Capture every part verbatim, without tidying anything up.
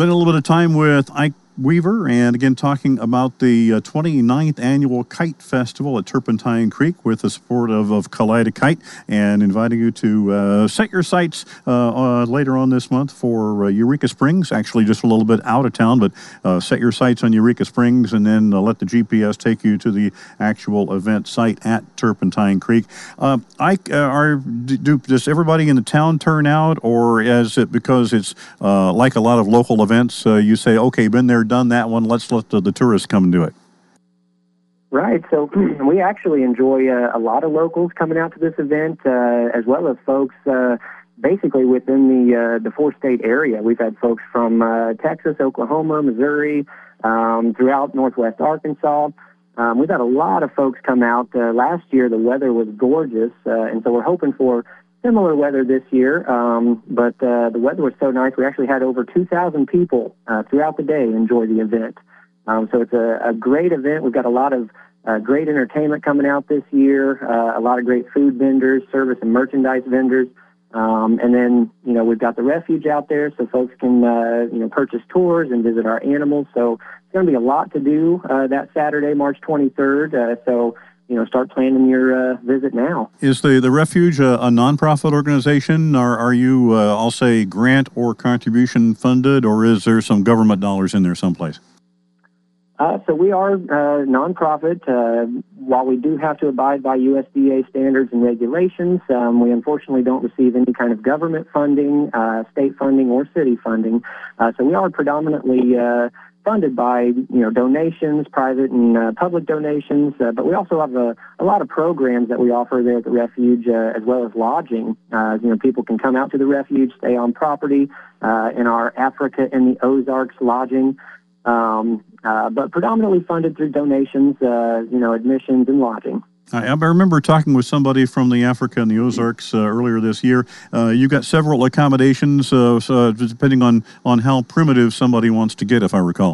Spending a little bit of time with Ike Weaver, and again talking about the uh, twenty-ninth annual Kite Festival at Turpentine Creek with the support of, of Kaleida Kite, and inviting you to uh, set your sights uh, uh, later on this month for uh, Eureka Springs, actually just a little bit out of town, but uh, set your sights on Eureka Springs and then uh, let the G P S take you to the actual event site at Turpentine Creek. Uh, Ike, uh, are, do, does everybody in the town turn out, or is it because it's uh, like a lot of local events, uh, you say, okay, been there, done that one, let's let the, the tourists come and do it? Right. So we actually enjoy uh, a lot of locals coming out to this event, uh, as well as folks uh, basically within the uh, the four-state area. We've had folks from uh, Texas, Oklahoma, Missouri, um, throughout northwest Arkansas. Um, we've had a lot of folks come out. Uh, last year, the weather was gorgeous, uh, and so we're hoping for similar weather this year, um, but uh, the weather was so nice. We actually had over two thousand people uh, throughout the day enjoy the event. Um, so it's a, a great event. We've got a lot of uh, great entertainment coming out this year, uh, a lot of great food vendors, service and merchandise vendors. Um, and then, you know, we've got the refuge out there so folks can, uh, you know, purchase tours and visit our animals. So it's going to be a lot to do uh, that Saturday, March twenty-third. Uh, so You know, start planning your uh, visit now. Is the, the Refuge a, a nonprofit organization? Or are you, uh, I'll say, grant or contribution funded, or is there some government dollars in there someplace? Uh, so we are uh, nonprofit. Uh, while we do have to abide by U S D A standards and regulations, um, we unfortunately don't receive any kind of government funding, uh, state funding, or city funding. Uh, so we are predominantly uh, funded by, you know, donations, private and uh, public donations, uh, but we also have a, a lot of programs that we offer there at the Refuge, uh, as well as lodging. Uh, you know, people can come out to the Refuge, stay on property uh, in our Africa and the Ozarks lodging, um, uh, but predominantly funded through donations, uh, you know, admissions and lodging. I, I remember talking with somebody from the Africa and the Ozarks uh, earlier this year. Uh, you've got several accommodations, uh, so depending on, on how primitive somebody wants to get, if I recall.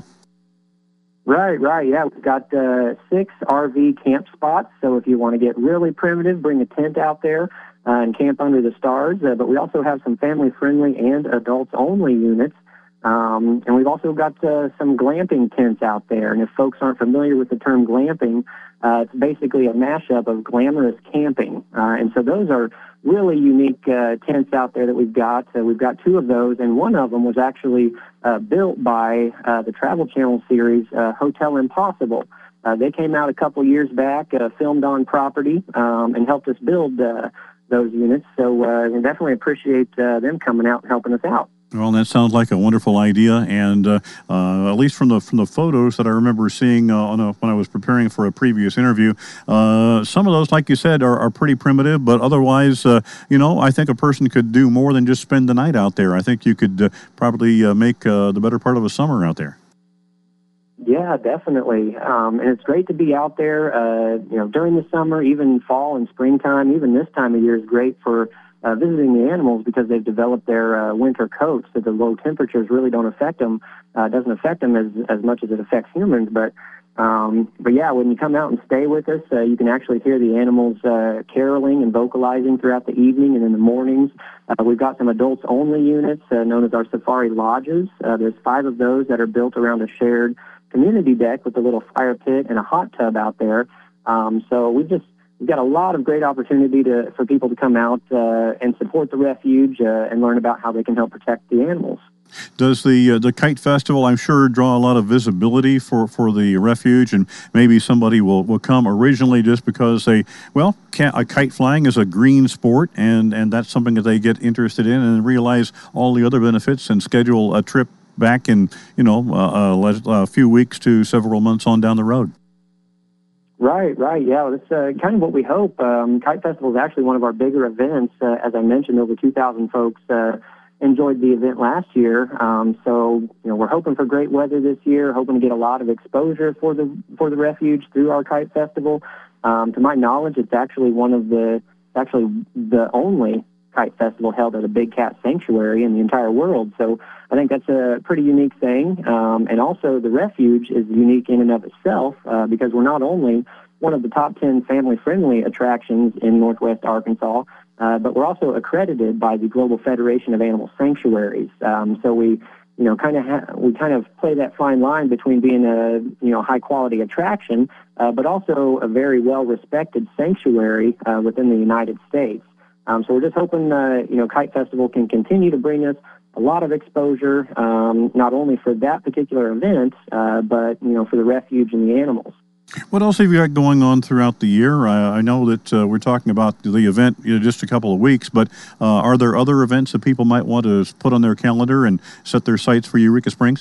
Right, right, yeah. We've got uh, six R V camp spots, so if you want to get really primitive, bring a tent out there uh, and camp under the stars. Uh, but we also have some family-friendly and adults-only units. Um, and we've also got uh, some glamping tents out there. And if folks aren't familiar with the term glamping, uh, it's basically a mashup of glamorous camping. Uh, and so those are really unique uh, tents out there that we've got. Uh, we've got two of those, and one of them was actually uh, built by uh, the Travel Channel series uh, Hotel Impossible. Uh, they came out a couple years back, uh, filmed on property, um, and helped us build uh, those units. So uh, we definitely appreciate uh, them coming out and helping us out. Well, that sounds like a wonderful idea, and uh, uh, at least from the from the photos that I remember seeing uh, on a, when I was preparing for a previous interview, uh, some of those, like you said, are, are pretty primitive. But otherwise, uh, you know, I think a person could do more than just spend the night out there. I think you could uh, probably uh, make uh, the better part of a summer out there. Yeah, definitely, um, and it's great to be out there. Uh, you know, during the summer, even fall and springtime, even this time of year is great for Uh, visiting the animals because they've developed their uh, winter coats, so the low temperatures really don't affect them. Uh, doesn't affect them as as much as it affects humans. But um, but yeah, when you come out and stay with us, uh, you can actually hear the animals uh, caroling and vocalizing throughout the evening and in the mornings. Uh, we've got some adults-only units uh, known as our safari lodges. Uh, there's five of those that are built around a shared community deck with a little fire pit and a hot tub out there. Um, so we just We've got a lot of great opportunity to, for people to come out uh, and support the Refuge uh, and learn about how they can help protect the animals. Does the uh, the Kite Festival, I'm sure, draw a lot of visibility for, for the Refuge, and maybe somebody will, will come originally just because they, well, can, uh, kite flying is a green sport, and, and that's something that they get interested in and realize all the other benefits and schedule a trip back in, you know, uh, a, a few weeks to several months on down the road. Right, right, yeah, that's uh, kind of what we hope. Um, Kite Festival is actually one of our bigger events. Uh, as I mentioned, over two thousand folks uh, enjoyed the event last year. Um, so, you know, we're hoping for great weather this year, hoping to get a lot of exposure for the for the Refuge through our Kite Festival. Um, to my knowledge, it's actually one of the, actually the only Kite Festival held at a big cat sanctuary in the entire world. So I think that's a pretty unique thing. Um, and also the Refuge is unique in and of itself uh, because we're not only one of the top ten family-friendly attractions in Northwest Arkansas, uh, but we're also accredited by the Global Federation of Animal Sanctuaries. Um, so we you know, kind of ha- we kind of play that fine line between being a, you know, high quality attraction, uh, but also a very well respected sanctuary uh, within the United States. Um, so we're just hoping, uh, you know, Kite Festival can continue to bring us a lot of exposure, um, not only for that particular event, uh, but, you know, for the refuge and the animals. What else have you got going on throughout the year? Uh, I know that uh, we're talking about the event in just a couple of weeks, but uh, are there other events that people might want to put on their calendar and set their sights for Eureka Springs?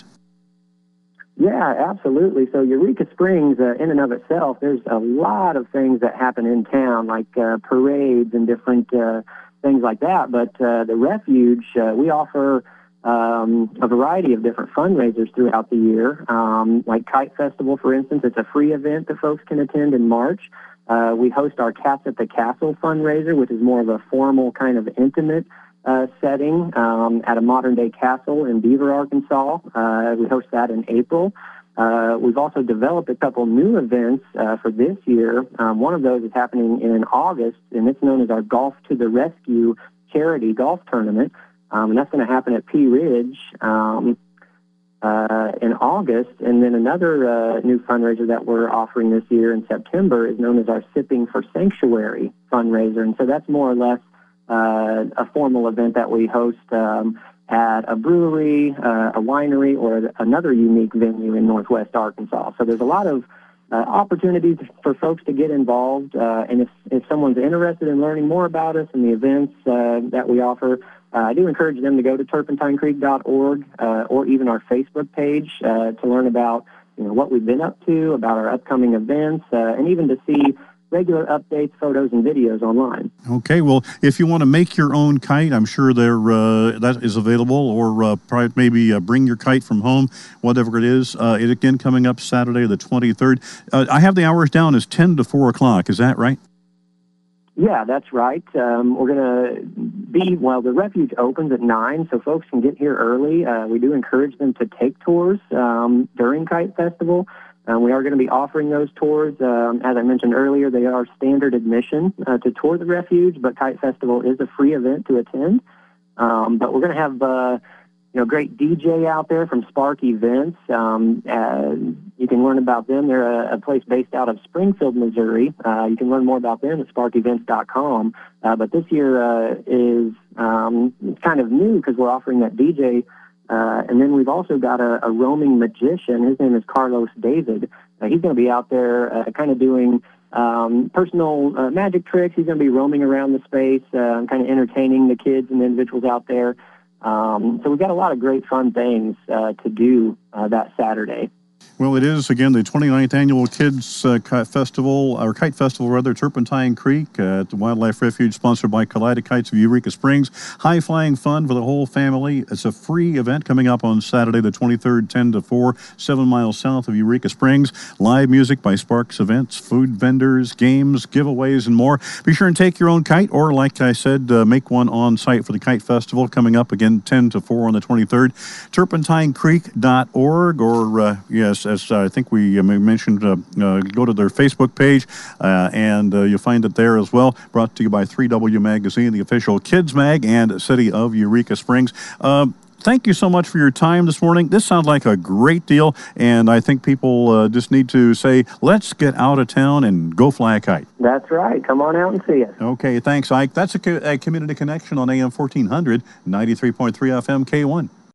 Yeah, absolutely. So Eureka Springs, uh, in and of itself, there's a lot of things that happen in town, like uh, parades and different uh, things like that. But uh, the refuge, uh, we offer Um, a variety of different fundraisers throughout the year, um, like Kite Festival, for instance. It's a free event that folks can attend in March. Uh, we host our Cats at the Castle fundraiser, which is more of a formal kind of intimate uh, setting um, at a modern-day castle in Beaver, Arkansas. Uh, we host that in April. Uh, we've also developed a couple new events uh, for this year. Um, one of those is happening in August, and it's known as our Golf to the Rescue charity golf tournament. Um, and that's going to happen at Pea Ridge um, uh, in August. And then another uh, new fundraiser that we're offering this year in September is known as our Sipping for Sanctuary fundraiser. And so that's more or less uh, a formal event that we host um, at a brewery, uh, a winery, or another unique venue in Northwest Arkansas. So there's a lot of uh, opportunities for folks to get involved. Uh, and if, if someone's interested in learning more about us and the events uh, that we offer, Uh, I do encourage them to go to turpentine creek dot org uh, or even our Facebook page uh, to learn about, you know, what we've been up to, about our upcoming events, uh, and even to see regular updates, photos, and videos online. Okay, well, if you want to make your own kite, I'm sure there uh, that is available, or uh, probably maybe uh, bring your kite from home, whatever it is. Uh, it again coming up Saturday the twenty-third. Uh, I have the hours down as ten to four o'clock. Is that right? Yeah, that's right. Um, we're going to be, well, the refuge opens at nine, so folks can get here early. Uh, we do encourage them to take tours um, during Kite Festival. Um, we are going to be offering those tours. Um, as I mentioned earlier, they are standard admission uh, to tour the refuge, but Kite Festival is a free event to attend. Um, but we're going to have uh, you know, great D J out there from Spark Events. Um, uh, you can learn about them. They're a, a place based out of Springfield, Missouri. Uh, you can learn more about them at spark events dot com. Uh, but this year uh, is um, kind of new because we're offering that D J. Uh, and then we've also got a, a roaming magician. His name is Carlos David. Uh, he's going to be out there uh, kind of doing um, personal uh, magic tricks. He's going to be roaming around the space, uh, kind of entertaining the kids and the individuals out there. Um, so we've got a lot of great fun things uh, to do uh, that Saturday. Well, it is, again, the twenty-ninth Annual Kids uh, Kite Festival, or Kite Festival, rather, Turpentine Creek uh, at the Wildlife Refuge, sponsored by Kaleida Kites of Eureka Springs. High-flying fun for the whole family. It's a free event coming up on Saturday the twenty-third, ten to four, seven miles south of Eureka Springs. Live music by Sparks Events, food vendors, games, giveaways, and more. Be sure and take your own kite, or, like I said, uh, make one on site for the Kite Festival coming up, again, ten to four on the twenty-third. turpentine creek dot org, or, uh, yes, as uh, I think we uh, mentioned, uh, uh, go to their Facebook page, uh, and uh, you'll find it there as well. Brought to you by three W Magazine, the official kids mag, and City of Eureka Springs. Uh, thank you so much for your time this morning. This sounds like a great deal, and I think people uh, just need to say, let's get out of town and go fly a kite. That's right. Come on out and see us. Okay, thanks, Ike. That's a, co- a Community Connection on A M fourteen hundred, ninety-three point three F M K one.